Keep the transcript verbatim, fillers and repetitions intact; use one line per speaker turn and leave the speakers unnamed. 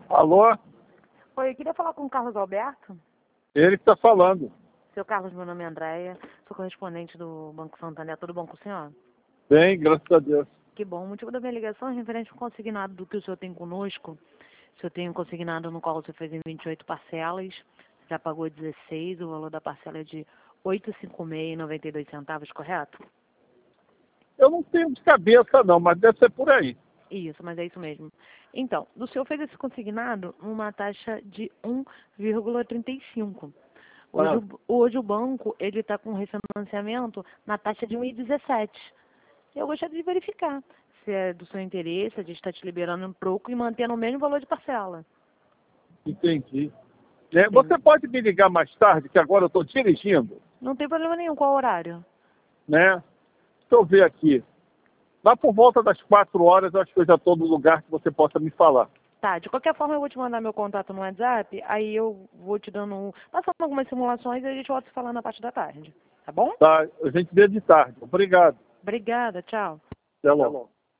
Alô?
Oi, eu queria falar com o Carlos Alberto.
Ele que está falando.
Seu Carlos, meu nome é Andréia, sou correspondente do Banco Santander. Tudo bom com o senhor?
Bem, graças a Deus.
Que bom. O motivo da minha ligação é referente ao consignado do que o senhor tem conosco. O senhor tem um consignado no qual você fez em vinte e oito parcelas, já pagou dezesseis, o valor da parcela é de oitocentos e cinquenta e seis reais e noventa e dois centavos, correto?
Eu não tenho de cabeça não, mas deve ser por aí.
Isso, mas é isso mesmo. Então, o senhor fez esse consignado numa taxa de um vírgula trinta e cinco. Hoje,
Ah,
o, hoje o banco ele está com refinanciamento na taxa de um vírgula dezessete. Eu gostaria de verificar se é do seu interesse, a gente está te liberando um pouco e mantendo o mesmo valor de parcela.
entendi. É, você pode me ligar mais tarde, que agora eu estou dirigindo,
Não tem problema nenhum, qual horário?
né? Deixa eu ver aqui. Lá por volta das quatro horas, eu acho que eu já estou no lugar que você possa me falar.
Tá, de qualquer forma eu vou te mandar meu contato no WhatsApp, aí eu vou te dando, um- passando algumas simulações e a gente volta a se falar na parte da tarde. Tá bom?
Tá? A gente vê de tarde. Obrigado.
Obrigada, tchau.
Até logo.